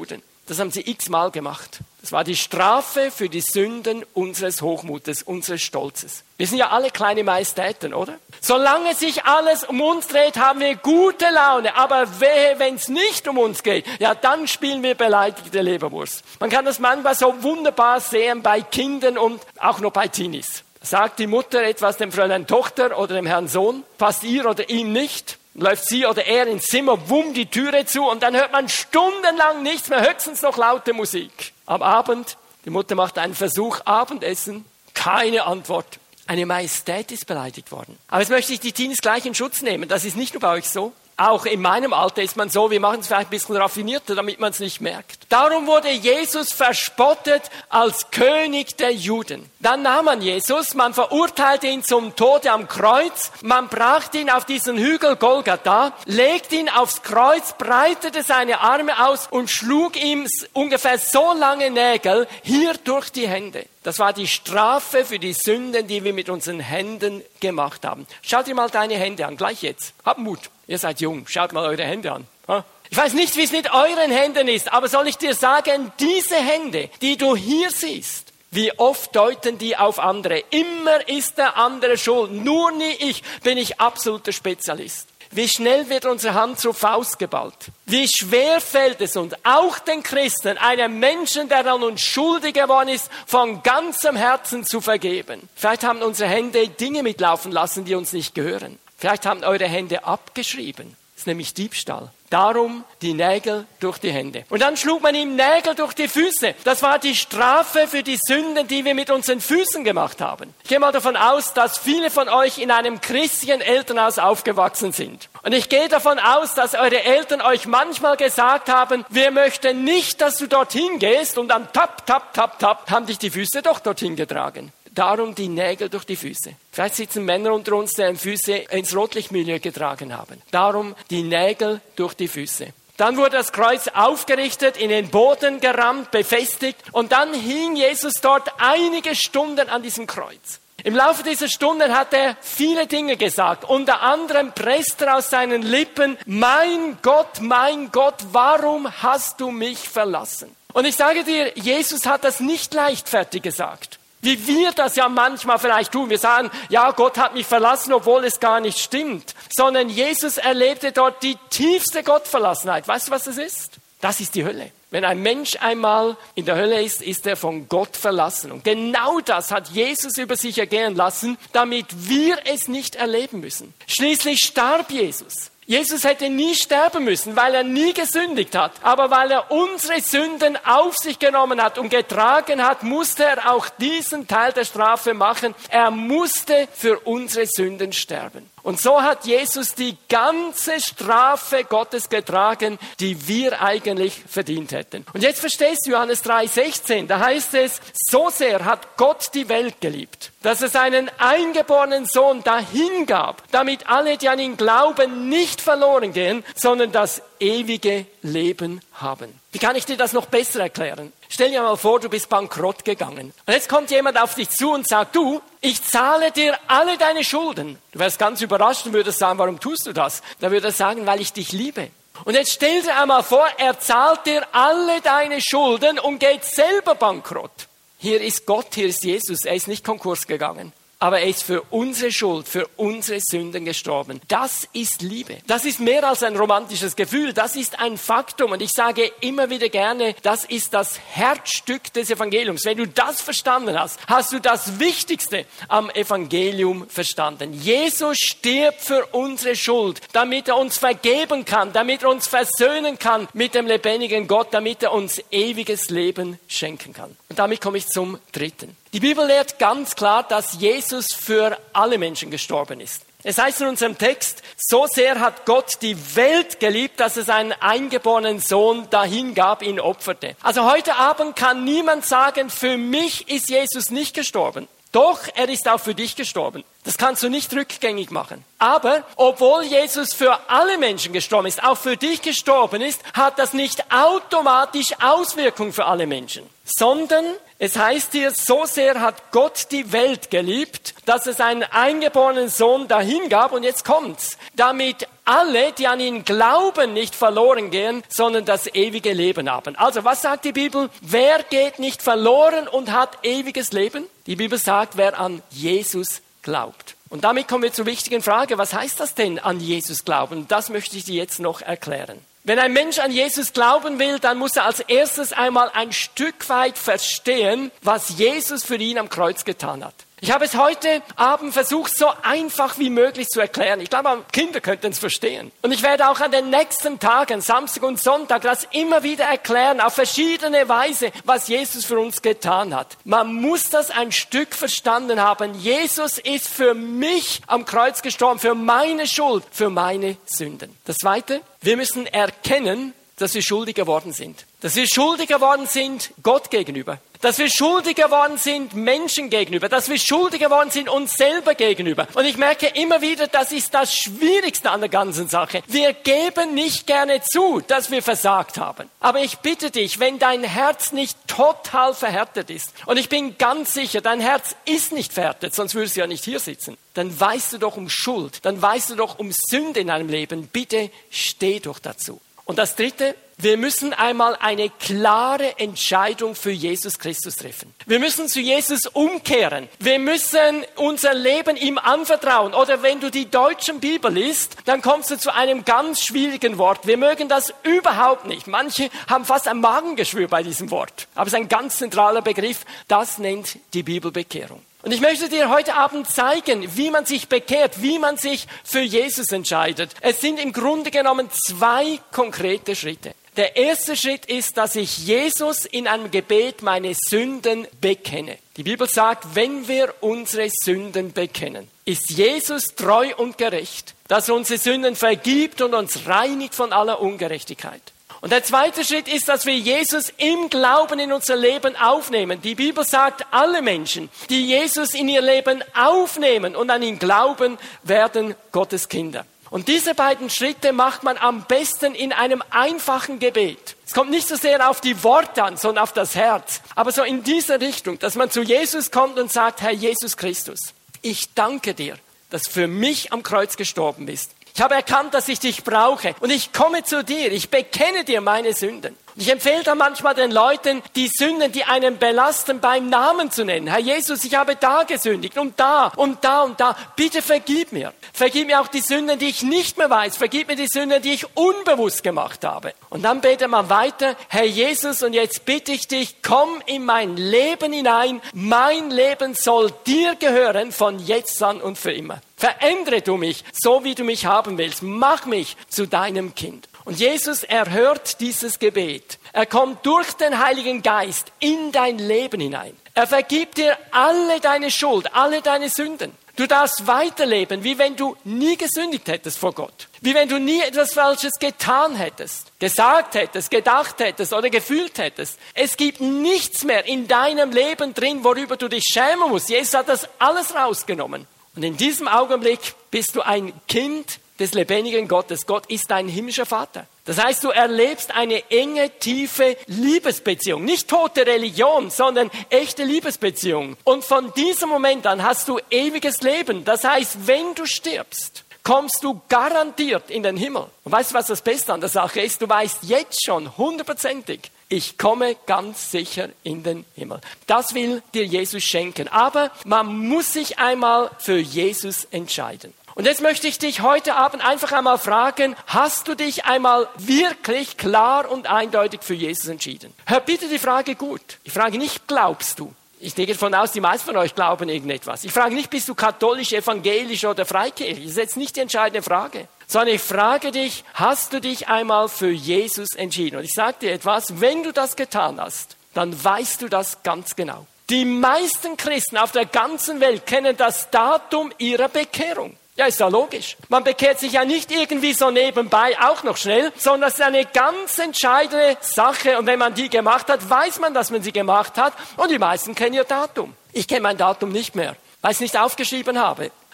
Das haben sie x-mal gemacht. Das war die Strafe für die Sünden unseres Hochmutes, unseres Stolzes. Wir sind ja alle kleine Majestäten, oder? Solange sich alles um uns dreht, haben wir gute Laune. Aber wehe, wenn es nicht um uns geht, ja, dann spielen wir beleidigte Leberwurst. Man kann das manchmal so wunderbar sehen bei Kindern und auch noch bei Teenies. Sagt die Mutter etwas dem Fräulein Tochter oder dem Herrn Sohn, passt ihr oder ihm nicht, läuft sie oder er ins Zimmer, wumm die Türe zu und dann hört man stundenlang nichts mehr, höchstens noch laute Musik. Am Abend, die Mutter macht einen Versuch, Abendessen, keine Antwort. Eine Majestät ist beleidigt worden. Aber jetzt möchte ich die Teenies gleich in Schutz nehmen. Das ist nicht nur bei euch so. Auch in meinem Alter ist man so, wir machen es vielleicht ein bisschen raffinierter, damit man es nicht merkt. Darum wurde Jesus verspottet als König der Juden. Dann nahm man Jesus, man verurteilte ihn zum Tode am Kreuz, man brachte ihn auf diesen Hügel Golgatha, legte ihn aufs Kreuz, breitete seine Arme aus und schlug ihm ungefähr so lange Nägel hier durch die Hände. Das war die Strafe für die Sünden, die wir mit unseren Händen gemacht haben. Schaut dir mal deine Hände an, gleich jetzt. Habt Mut. Ihr seid jung, schaut mal eure Hände an. Ich weiß nicht, wie es mit euren Händen ist, aber soll ich dir sagen, diese Hände, die du hier siehst, wie oft deuten die auf andere? Immer ist der andere schuld, nur nie ich, bin ich absoluter Spezialist. Wie schnell wird unsere Hand zur Faust geballt? Wie schwer fällt es uns, auch den Christen, einem Menschen, der an uns schuldig geworden ist, von ganzem Herzen zu vergeben? Vielleicht haben unsere Hände Dinge mitlaufen lassen, die uns nicht gehören. Vielleicht haben eure Hände abgeschrieben. Das ist nämlich Diebstahl. Darum die Nägel durch die Hände. Und dann schlug man ihm Nägel durch die Füße. Das war die Strafe für die Sünden, die wir mit unseren Füßen gemacht haben. Ich gehe mal davon aus, dass viele von euch in einem christlichen Elternhaus aufgewachsen sind. Und ich gehe davon aus, dass eure Eltern euch manchmal gesagt haben, wir möchten nicht, dass du dorthin gehst. Und dann tap, tap, tap, tap, haben dich die Füße doch dorthin getragen. Darum die Nägel durch die Füße. Vielleicht sitzen Männer unter uns, deren Füße ins Rotlichtmilieu getragen haben. Darum die Nägel durch die Füße. Dann wurde das Kreuz aufgerichtet, in den Boden gerammt, befestigt und dann hing Jesus dort einige Stunden an diesem Kreuz. Im Laufe dieser Stunden hat er viele Dinge gesagt. Unter anderem presste er aus seinen Lippen, mein Gott, warum hast du mich verlassen? Und ich sage dir, Jesus hat das nicht leichtfertig gesagt. Wie wir das ja manchmal vielleicht tun. Wir sagen, ja, Gott hat mich verlassen, obwohl es gar nicht stimmt. Sondern Jesus erlebte dort die tiefste Gottverlassenheit. Weißt du, was das ist? Das ist die Hölle. Wenn ein Mensch einmal in der Hölle ist, ist er von Gott verlassen. Und genau das hat Jesus über sich ergehen lassen, damit wir es nicht erleben müssen. Schließlich starb Jesus. Jesus hätte nie sterben müssen, weil er nie gesündigt hat. Aber weil er unsere Sünden auf sich genommen hat und getragen hat, musste er auch diesen Teil der Strafe machen. Er musste für unsere Sünden sterben. Und so hat Jesus die ganze Strafe Gottes getragen, die wir eigentlich verdient hätten. Und jetzt verstehst du Johannes 3,16, da heißt es, so sehr hat Gott die Welt geliebt, dass er seinen eingeborenen Sohn dahingab, damit alle, die an ihn glauben, nicht verloren gehen, sondern das ewige Leben haben. Wie kann ich dir das noch besser erklären? Stell dir mal vor, du bist bankrott gegangen. Und jetzt kommt jemand auf dich zu und sagt, du, ich zahle dir alle deine Schulden. Du wärst ganz überrascht und würdest sagen, warum tust du das? Dann würde er sagen, weil ich dich liebe. Und jetzt stell dir einmal vor, er zahlt dir alle deine Schulden und geht selber bankrott. Hier ist Gott, hier ist Jesus, er ist nicht Konkurs gegangen. Aber er ist für unsere Schuld, für unsere Sünden gestorben. Das ist Liebe. Das ist mehr als ein romantisches Gefühl. Das ist ein Faktum. Und ich sage immer wieder gerne, das ist das Herzstück des Evangeliums. Wenn du das verstanden hast, hast du das Wichtigste am Evangelium verstanden. Jesus stirbt für unsere Schuld, damit er uns vergeben kann, damit er uns versöhnen kann mit dem lebendigen Gott, damit er uns ewiges Leben schenken kann. Und damit komme ich zum dritten. Die Bibel lehrt ganz klar, dass Jesus für alle Menschen gestorben ist. Es heißt in unserem Text, so sehr hat Gott die Welt geliebt, dass er seinen eingeborenen Sohn dahingab, ihn opferte. Also heute Abend kann niemand sagen, für mich ist Jesus nicht gestorben. Doch, er ist auch für dich gestorben. Das kannst du nicht rückgängig machen. Aber, obwohl Jesus für alle Menschen gestorben ist, auch für dich gestorben ist, hat das nicht automatisch Auswirkungen für alle Menschen. Sondern, es heißt hier, so sehr hat Gott die Welt geliebt, dass er seinen eingeborenen Sohn dahingab, und jetzt kommt's, damit alle, die an ihn glauben, nicht verloren gehen, sondern das ewige Leben haben. Also, was sagt die Bibel? Wer geht nicht verloren und hat ewiges Leben? Die Bibel sagt, wer an Jesus glaubt. Und damit kommen wir zur wichtigen Frage, was heißt das denn, an Jesus glauben? Das möchte ich dir jetzt noch erklären. Wenn ein Mensch an Jesus glauben will, dann muss er als erstes einmal ein Stück weit verstehen, was Jesus für ihn am Kreuz getan hat. Ich habe es heute Abend versucht, so einfach wie möglich zu erklären. Ich glaube, Kinder könnten es verstehen. Und ich werde auch an den nächsten Tagen, Samstag und Sonntag, das immer wieder erklären, auf verschiedene Weise, was Jesus für uns getan hat. Man muss das ein Stück verstanden haben. Jesus ist für mich am Kreuz gestorben, für meine Schuld, für meine Sünden. Das Zweite, wir müssen erkennen, dass wir schuldig geworden sind. Dass wir schuldig geworden sind Gott gegenüber. Dass wir schuldig geworden sind Menschen gegenüber. Dass wir schuldig geworden sind uns selber gegenüber. Und ich merke immer wieder, das ist das Schwierigste an der ganzen Sache. Wir geben nicht gerne zu, dass wir versagt haben. Aber ich bitte dich, wenn dein Herz nicht total verhärtet ist, und ich bin ganz sicher, dein Herz ist nicht verhärtet, sonst würdest du ja nicht hier sitzen, dann weißt du doch um Schuld, dann weißt du doch um Sünde in deinem Leben. Bitte steh doch dazu. Und das Dritte, wir müssen einmal eine klare Entscheidung für Jesus Christus treffen. Wir müssen zu Jesus umkehren. Wir müssen unser Leben ihm anvertrauen. Oder wenn du die deutsche Bibel liest, dann kommst du zu einem ganz schwierigen Wort. Wir mögen das überhaupt nicht. Manche haben fast ein Magengeschwür bei diesem Wort. Aber es ist ein ganz zentraler Begriff. Das nennt die Bibel Bekehrung. Und ich möchte dir heute Abend zeigen, wie man sich bekehrt, wie man sich für Jesus entscheidet. Es sind im Grunde genommen 2 konkrete Schritte. Der erste Schritt ist, dass ich Jesus in einem Gebet meine Sünden bekenne. Die Bibel sagt, wenn wir unsere Sünden bekennen, ist Jesus treu und gerecht, dass er unsere Sünden vergibt und uns reinigt von aller Ungerechtigkeit. Und der zweite Schritt ist, dass wir Jesus im Glauben in unser Leben aufnehmen. Die Bibel sagt, alle Menschen, die Jesus in ihr Leben aufnehmen und an ihn glauben, werden Gottes Kinder. Und diese beiden Schritte macht man am besten in einem einfachen Gebet. Es kommt nicht so sehr auf die Worte an, sondern auf das Herz. Aber so in dieser Richtung, dass man zu Jesus kommt und sagt, Herr Jesus Christus, ich danke dir, dass du für mich am Kreuz gestorben bist. Ich habe erkannt, dass ich dich brauche und ich komme zu dir, ich bekenne dir meine Sünden. Und ich empfehle dann manchmal den Leuten, die Sünden, die einen belasten, beim Namen zu nennen. Herr Jesus, ich habe da gesündigt und da und da und da. Bitte vergib mir. Vergib mir auch die Sünden, die ich nicht mehr weiß. Vergib mir die Sünden, die ich unbewusst gemacht habe. Und dann betet man weiter, Herr Jesus, und jetzt bitte ich dich, komm in mein Leben hinein. Mein Leben soll dir gehören von jetzt an und für immer. Verändere du mich, so wie du mich haben willst. Mach mich zu deinem Kind. Und Jesus erhört dieses Gebet. Er kommt durch den Heiligen Geist in dein Leben hinein. Er vergibt dir alle deine Schuld, alle deine Sünden. Du darfst weiterleben, wie wenn du nie gesündigt hättest vor Gott. Wie wenn du nie etwas Falsches getan hättest, gesagt hättest, gedacht hättest oder gefühlt hättest. Es gibt nichts mehr in deinem Leben drin, worüber du dich schämen musst. Jesus hat das alles rausgenommen. Und in diesem Augenblick bist du ein Kind des lebendigen Gottes. Gott ist dein himmlischer Vater. Das heißt, du erlebst eine enge, tiefe Liebesbeziehung. Nicht tote Religion, sondern echte Liebesbeziehung. Und von diesem Moment an hast du ewiges Leben. Das heißt, wenn du stirbst, kommst du garantiert in den Himmel. Und weißt du, was das Beste an der Sache ist? Du weißt jetzt schon 100%, ich komme ganz sicher in den Himmel. Das will dir Jesus schenken. Aber man muss sich einmal für Jesus entscheiden. Und jetzt möchte ich dich heute Abend einfach einmal fragen, hast du dich einmal wirklich klar und eindeutig für Jesus entschieden? Hör bitte die Frage gut. Ich frage nicht, glaubst du? Ich gehe davon aus, die meisten von euch glauben irgendetwas. Ich frage nicht, bist du katholisch, evangelisch oder freikirchlich? Das ist jetzt nicht die entscheidende Frage. Sondern ich frage dich, hast du dich einmal für Jesus entschieden? Und ich sage dir etwas, wenn du das getan hast, dann weißt du das ganz genau. Die meisten Christen auf der ganzen Welt kennen das Datum ihrer Bekehrung. Ja, ist ja logisch. Man bekehrt sich ja nicht irgendwie so nebenbei auch noch schnell, sondern das ist eine ganz entscheidende Sache. Und wenn man die gemacht hat, weiß man, dass man sie gemacht hat. Und die meisten kennen ihr Datum. Ich kenne mein Datum nicht mehr, weil ich es nicht aufgeschrieben habe.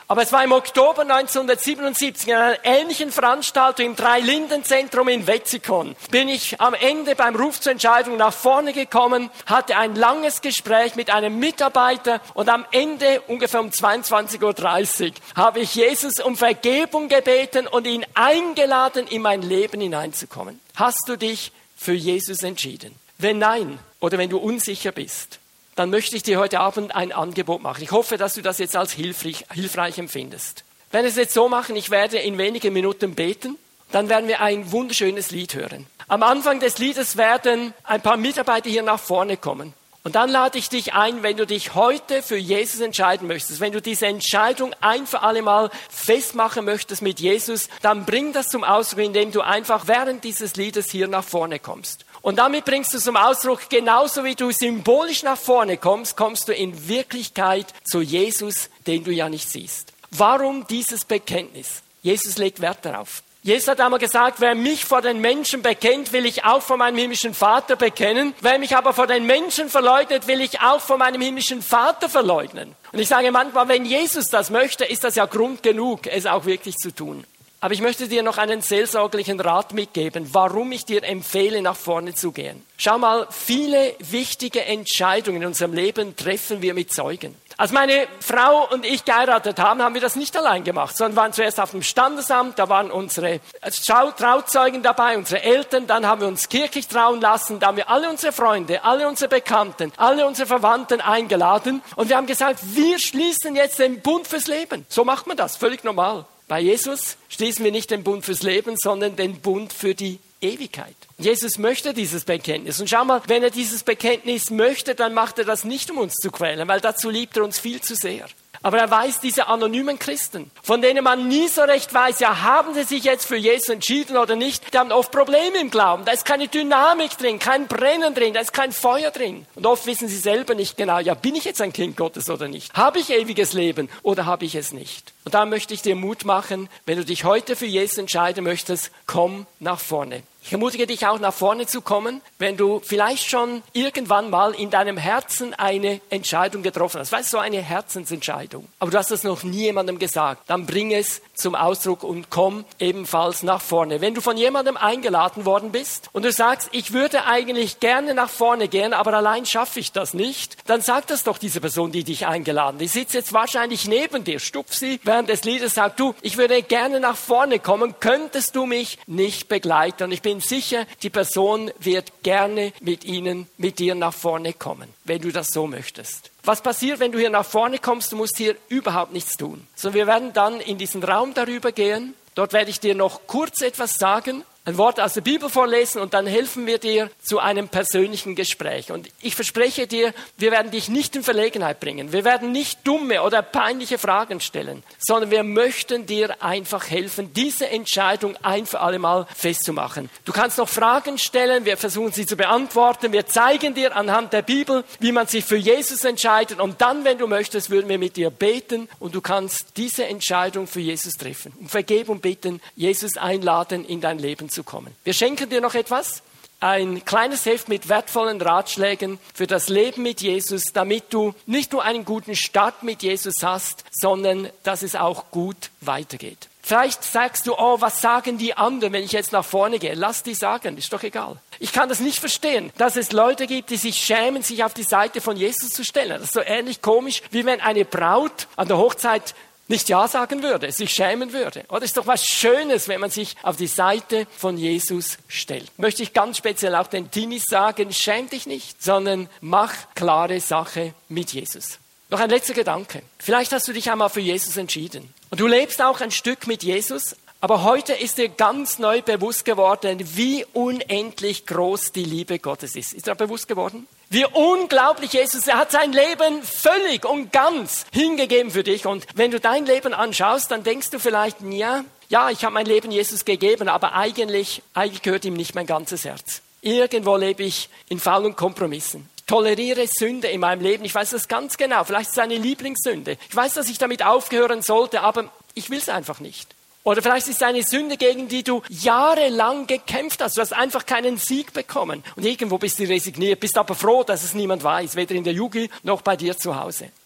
Aber es war im Oktober 1977 in einer ähnlichen Veranstaltung im Drei-Linden-Zentrum in Wetzikon. Bin ich am Ende beim Ruf zur Entscheidung nach vorne gekommen, hatte ein langes Gespräch mit einem Mitarbeiter und am Ende, ungefähr um 22:30 Uhr, habe ich Jesus um Vergebung gebeten und ihn eingeladen, in mein Leben hineinzukommen. Hast du dich für Jesus entschieden? Wenn nein, oder wenn du unsicher bist, dann möchte ich dir heute Abend ein Angebot machen. Ich hoffe, dass du das jetzt als hilfreich empfindest. Wenn wir es jetzt so machen, ich werde in wenigen Minuten beten, dann werden wir ein wunderschönes Lied hören. Am Anfang des Liedes werden ein paar Mitarbeiter hier nach vorne kommen. Und dann lade ich dich ein, wenn du dich heute für Jesus entscheiden möchtest, wenn du diese Entscheidung ein für alle Mal festmachen möchtest mit Jesus, dann bring das zum Ausdruck, indem du einfach während dieses Liedes hier nach vorne kommst. Und damit bringst du zum Ausdruck, genauso wie du symbolisch nach vorne kommst, kommst du in Wirklichkeit zu Jesus, den du ja nicht siehst. Warum dieses Bekenntnis? Jesus legt Wert darauf. Jesus hat einmal gesagt, wer mich vor den Menschen bekennt, will ich auch vor meinem himmlischen Vater bekennen. Wer mich aber vor den Menschen verleugnet, will ich auch vor meinem himmlischen Vater verleugnen. Und ich sage manchmal, wenn Jesus das möchte, ist das ja Grund genug, es auch wirklich zu tun. Aber ich möchte dir noch einen seelsorgerlichen Rat mitgeben, warum ich dir empfehle, nach vorne zu gehen. Schau mal, viele wichtige Entscheidungen in unserem Leben treffen wir mit Zeugen. Als meine Frau und ich geheiratet haben, haben wir das nicht allein gemacht, sondern waren zuerst auf dem Standesamt, da waren unsere Trauzeugen dabei, unsere Eltern, dann haben wir uns kirchlich trauen lassen, da haben wir alle unsere Freunde, alle unsere Bekannten, alle unsere Verwandten eingeladen und wir haben gesagt, wir schließen jetzt den Bund fürs Leben. So macht man das, völlig normal. Bei Jesus schließen wir nicht den Bund fürs Leben, sondern den Bund für die Ewigkeit. Jesus möchte dieses Bekenntnis. Und schau mal, wenn er dieses Bekenntnis möchte, dann macht er das nicht, um uns zu quälen, weil dazu liebt er uns viel zu sehr. Aber er weiß, diese anonymen Christen, von denen man nie so recht weiß, ja, haben sie sich jetzt für Jesus entschieden oder nicht, die haben oft Probleme im Glauben. Da ist keine Dynamik drin, kein Brennen drin, da ist kein Feuer drin. Und oft wissen sie selber nicht genau, ja, bin ich jetzt ein Kind Gottes oder nicht? Habe ich ewiges Leben oder habe ich es nicht? Und da möchte ich dir Mut machen, wenn du dich heute für Jesus entscheiden möchtest, komm nach vorne. Ich ermutige dich auch, nach vorne zu kommen, wenn du vielleicht schon irgendwann mal in deinem Herzen eine Entscheidung getroffen hast. Weißt du, so eine Herzensentscheidung. Aber du hast das noch nie jemandem gesagt. Dann bring es zum Ausdruck und komm ebenfalls nach vorne. Wenn du von jemandem eingeladen worden bist und du sagst, ich würde eigentlich gerne nach vorne gehen, aber allein schaffe ich das nicht, dann sag das doch dieser Person, die dich eingeladen. Die sitzt jetzt wahrscheinlich neben dir. Stupf sie während des Liedes, sag du, ich würde gerne nach vorne kommen, könntest du mich nicht begleiten? Und ich bin sicher, die Person wird gerne mit dir nach vorne kommen, wenn du das so möchtest. Was passiert, wenn du hier nach vorne kommst? Du musst hier überhaupt nichts tun. So, wir werden dann in diesen Raum darüber gehen. Dort werde ich dir noch kurz etwas sagen, ein Wort aus der Bibel vorlesen und dann helfen wir dir zu einem persönlichen Gespräch. Und ich verspreche dir, wir werden dich nicht in Verlegenheit bringen. Wir werden nicht dumme oder peinliche Fragen stellen, sondern wir möchten dir einfach helfen, diese Entscheidung ein für alle Mal festzumachen. Du kannst noch Fragen stellen, wir versuchen sie zu beantworten. Wir zeigen dir anhand der Bibel, wie man sich für Jesus entscheidet. Und dann, wenn du möchtest, würden wir mit dir beten und du kannst diese Entscheidung für Jesus treffen. Um Vergebung bitten, Jesus einladen, in dein Leben zu kommen. Wir schenken dir noch etwas, ein kleines Heft mit wertvollen Ratschlägen für das Leben mit Jesus, damit du nicht nur einen guten Start mit Jesus hast, sondern dass es auch gut weitergeht. Vielleicht sagst du, oh, was sagen die anderen, wenn ich jetzt nach vorne gehe? Lass die sagen, ist doch egal. Ich kann das nicht verstehen, dass es Leute gibt, die sich schämen, sich auf die Seite von Jesus zu stellen. Das ist so ähnlich komisch, wie wenn eine Braut an der Hochzeit nicht Ja sagen würde, sich schämen würde. Oder ist doch was Schönes, wenn man sich auf die Seite von Jesus stellt. Möchte ich ganz speziell auch den Teenies sagen, schäm dich nicht, sondern mach klare Sache mit Jesus. Noch ein letzter Gedanke. Vielleicht hast du dich einmal für Jesus entschieden. Und du lebst auch ein Stück mit Jesus, aber heute ist dir ganz neu bewusst geworden, wie unendlich groß die Liebe Gottes ist. Ist dir bewusst geworden? Wie unglaublich Jesus, er hat sein Leben völlig und ganz hingegeben für dich. Und wenn du dein Leben anschaust, dann denkst du vielleicht, ja, ich habe mein Leben Jesus gegeben, aber eigentlich gehört ihm nicht mein ganzes Herz. Irgendwo lebe ich in faulen Kompromissen. Ich toleriere Sünde in meinem Leben. Ich weiß das ganz genau. Vielleicht ist es eine Lieblingssünde. Ich weiß, dass ich damit aufhören sollte, aber ich will es einfach nicht. Oder vielleicht ist es eine Sünde, gegen die du jahrelang gekämpft hast. Du hast einfach keinen Sieg bekommen. Und irgendwo bist du resigniert, bist aber froh, dass es niemand weiß, weder in der Jugend noch bei dir zu Hause.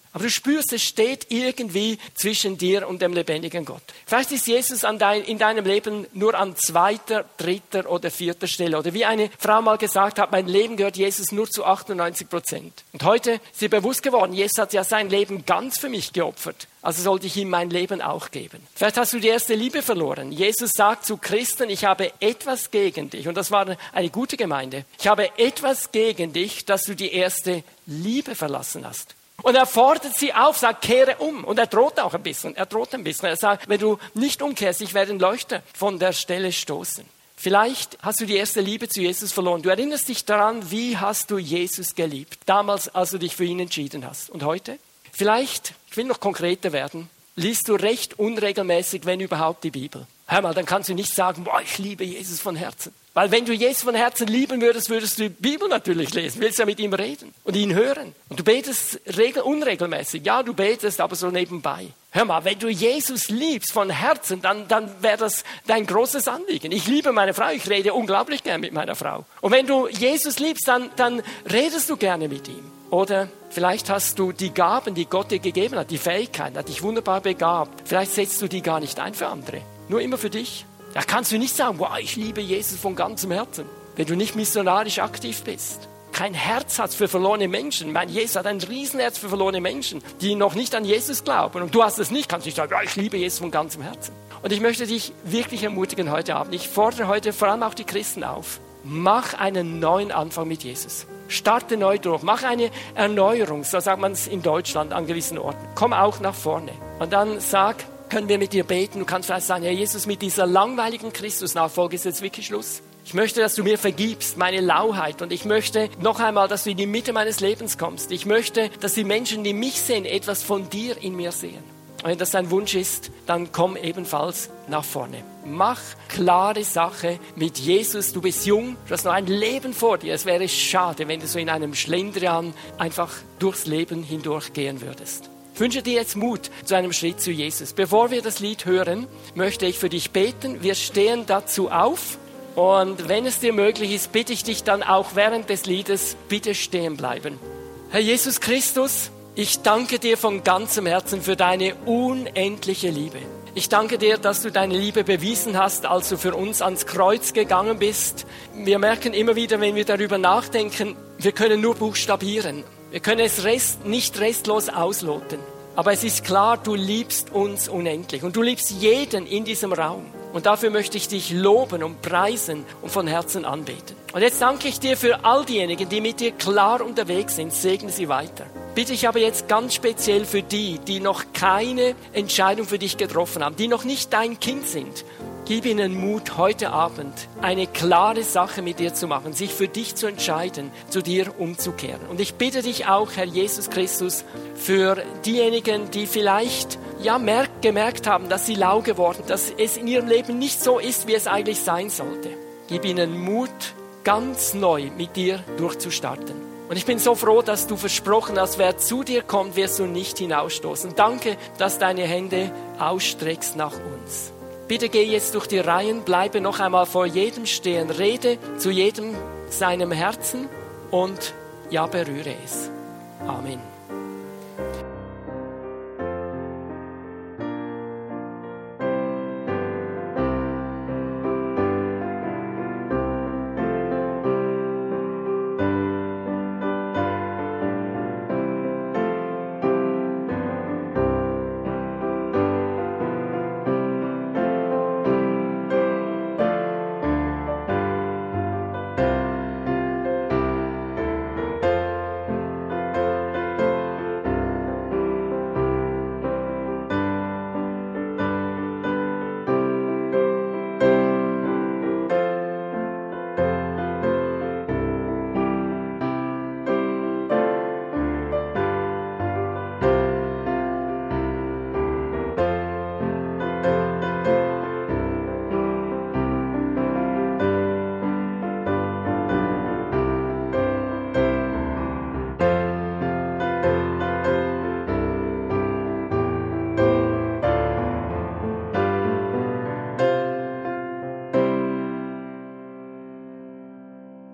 Aber du spürst, es steht irgendwie zwischen dir und dem lebendigen Gott. Vielleicht ist Jesus in deinem Leben nur an 2., 3. oder 4. Stelle. Oder wie eine Frau mal gesagt hat, mein Leben gehört Jesus nur zu 98%. Und heute ist ihr bewusst geworden, Jesus hat ja sein Leben ganz für mich geopfert. Also sollte ich ihm mein Leben auch geben. Vielleicht hast du die erste Liebe verloren. Jesus sagt zu Christen, ich habe etwas gegen dich. Und das war eine gute Gemeinde. Ich habe etwas gegen dich, dass du die erste Liebe verlassen hast. Und er fordert sie auf, sagt, kehre um. Und er droht auch ein bisschen. Er sagt, wenn du nicht umkehrst, ich werde den Leuchter von der Stelle stoßen. Vielleicht hast du die erste Liebe zu Jesus verloren. Du erinnerst dich daran, wie hast du Jesus geliebt? Damals, als du dich für ihn entschieden hast. Und heute? Vielleicht, ich will noch konkreter werden, liest du recht unregelmäßig, wenn überhaupt, die Bibel. Hör mal, dann kannst du nicht sagen, boah, ich liebe Jesus von Herzen. Weil wenn du Jesus von Herzen lieben würdest, würdest du die Bibel natürlich lesen, willst ja mit ihm reden und ihn hören. Und du betest unregelmäßig. Ja, du betest, aber so nebenbei. Hör mal, wenn du Jesus liebst von Herzen, dann wäre das dein großes Anliegen. Ich liebe meine Frau, ich rede unglaublich gern mit meiner Frau. Und wenn du Jesus liebst, dann redest du gerne mit ihm. Oder vielleicht hast du die Gaben, die Gott dir gegeben hat, die Fähigkeiten, hat dich wunderbar begabt. Vielleicht setzt du die gar nicht ein für andere, nur immer für dich. Da kannst du nicht sagen, wow, ich liebe Jesus von ganzem Herzen, wenn du nicht missionarisch aktiv bist. Kein Herz hat für verlorene Menschen. Mein Jesus hat ein Riesenherz für verlorene Menschen, die noch nicht an Jesus glauben. Und du hast es nicht, kannst nicht sagen, ja, ich liebe Jesus von ganzem Herzen. Und ich möchte dich wirklich ermutigen heute Abend. Ich fordere heute vor allem auch die Christen auf. Mach einen neuen Anfang mit Jesus. Starte neu durch. Mach eine Erneuerung, so sagt man es in Deutschland an gewissen Orten. Komm auch nach vorne. Und dann sag, können wir mit dir beten? Du kannst vielleicht sagen, Herr Jesus, mit dieser langweiligen Christusnachfolge ist jetzt wirklich Schluss. Ich möchte, dass du mir vergibst, meine Lauheit. Und ich möchte noch einmal, dass du in die Mitte meines Lebens kommst. Ich möchte, dass die Menschen, die mich sehen, etwas von dir in mir sehen. Und wenn das dein Wunsch ist, dann komm ebenfalls nach vorne. Mach klare Sache mit Jesus. Du bist jung, du hast noch ein Leben vor dir. Es wäre schade, wenn du so in einem Schlendrian einfach durchs Leben hindurch gehen würdest. Ich wünsche dir jetzt Mut zu einem Schritt zu Jesus. Bevor wir das Lied hören, möchte ich für dich beten. Wir stehen dazu auf. Und wenn es dir möglich ist, bitte ich dich dann auch während des Liedes, bitte stehen bleiben. Herr Jesus Christus, ich danke dir von ganzem Herzen für deine unendliche Liebe. Ich danke dir, dass du deine Liebe bewiesen hast, als du für uns ans Kreuz gegangen bist. Wir merken immer wieder, wenn wir darüber nachdenken, wir können nur buchstabieren. Wir können es nicht restlos ausloten. Aber es ist klar, du liebst uns unendlich. Und du liebst jeden in diesem Raum. Und dafür möchte ich dich loben und preisen und von Herzen anbeten. Und jetzt danke ich dir für all diejenigen, die mit dir klar unterwegs sind. Segne sie weiter. Bitte ich aber jetzt ganz speziell für die noch keine Entscheidung für dich getroffen haben, die noch nicht dein Kind sind. Gib ihnen Mut, heute Abend eine klare Sache mit dir zu machen, sich für dich zu entscheiden, zu dir umzukehren. Und ich bitte dich auch, Herr Jesus Christus, für diejenigen, die vielleicht gemerkt haben, dass sie lau geworden, dass es in ihrem Leben nicht so ist, wie es eigentlich sein sollte. Gib ihnen Mut, ganz neu mit dir durchzustarten. Und ich bin so froh, dass du versprochen hast, wer zu dir kommt, wirst du nicht hinausstoßen. Danke, dass deine Hände ausstreckst nach uns. Bitte geh jetzt durch die Reihen, bleibe noch einmal vor jedem stehen, rede zu jedem seinem Herzen und berühre es. Amen.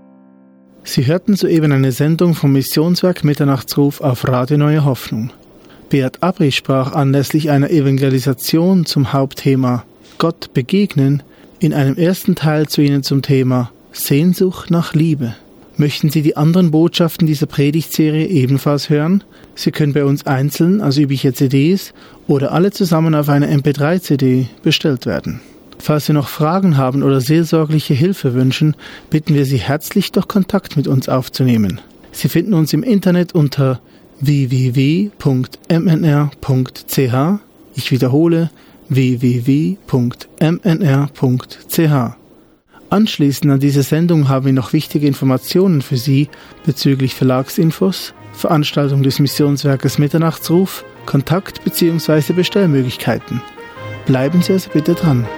Sie hörten soeben eine Sendung vom Missionswerk Mitternachtsruf auf Radio Neue Hoffnung. Beat Abri sprach anlässlich einer Evangelisation zum Hauptthema Gott begegnen in einem ersten Teil zu Ihnen zum Thema Sehnsucht nach Liebe. Möchten Sie die anderen Botschaften dieser Predigtserie ebenfalls hören? Sie können bei uns einzeln als übliche CDs oder alle zusammen auf einer MP3-CD bestellt werden. Falls Sie noch Fragen haben oder seelsorgliche Hilfe wünschen, bitten wir Sie herzlich, doch Kontakt mit uns aufzunehmen. Sie finden uns im Internet unter www.mnr.ch. Ich wiederhole, www.mnr.ch. Anschließend an diese Sendung haben wir noch wichtige Informationen für Sie bezüglich Verlagsinfos, Veranstaltung des Missionswerkes Mitternachtsruf, Kontakt- bzw. Bestellmöglichkeiten. Bleiben Sie also bitte dran.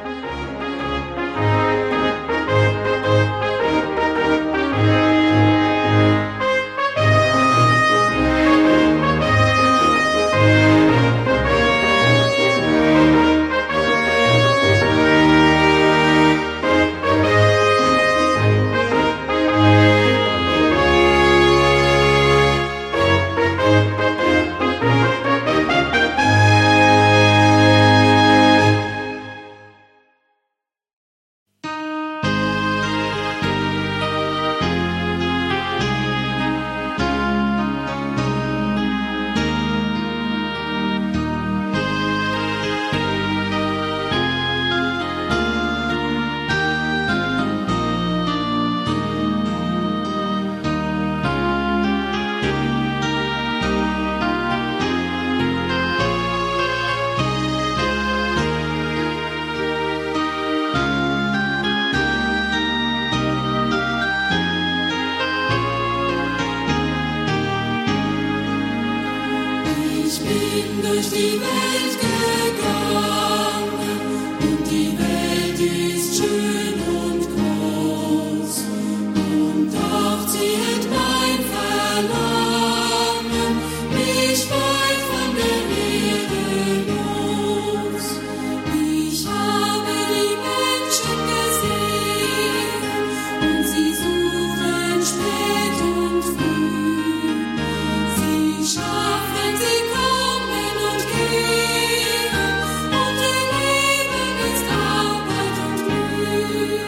Durch die Welt gegangen und die Welt ist schön und groß und doch zieht mein Verlangen mich weit von der Erde los. Ich habe die Menschen gesehen und sie suchen spät und früh. Sie schaffen, sie kommen und gehen und ihr Leben ist Arbeit und Mühe.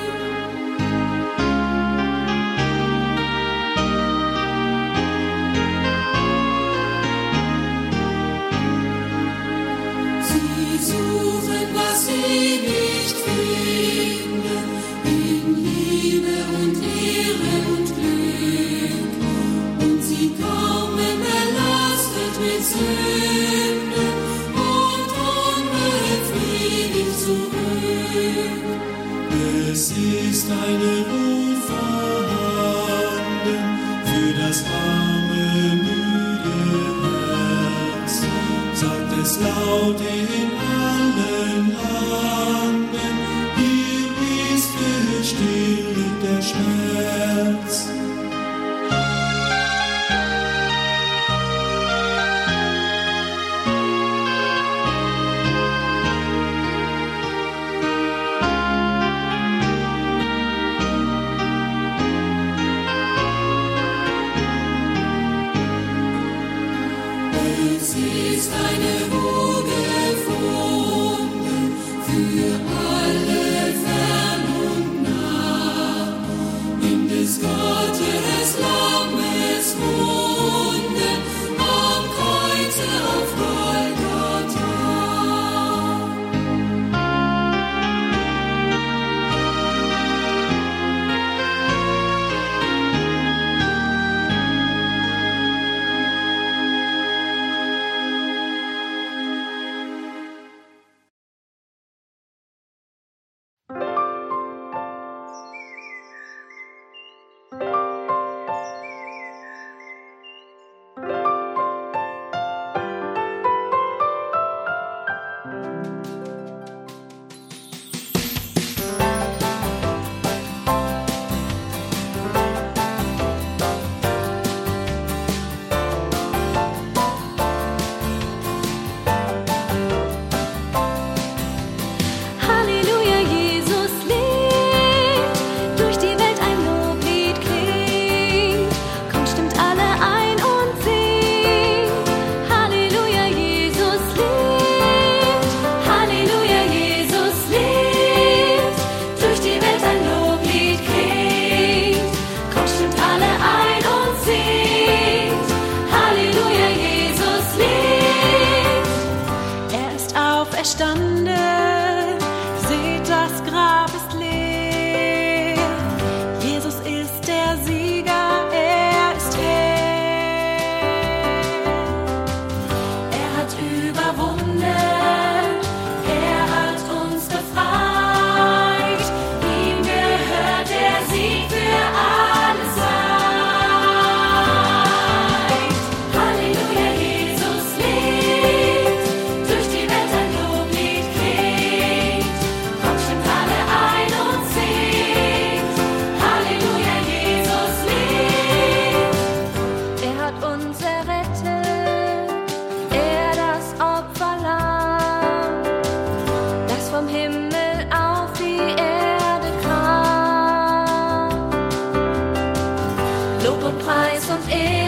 Sie suchen, was sie nicht finden, in Liebe und Ehre und Glück. Und sie kommen belastet mit Sünden und unbefriedigt zurück. Es ist eine Ruhe vorhanden für das arme, müde Herz. Sagt es laut in allen Landen, hier ist gestillt der Schmerz. Es ist eine Ruhe gefunden für alle fern und nah, in des Gottes Lammes Wunden am Kreuze auf Golgatha. Ehre.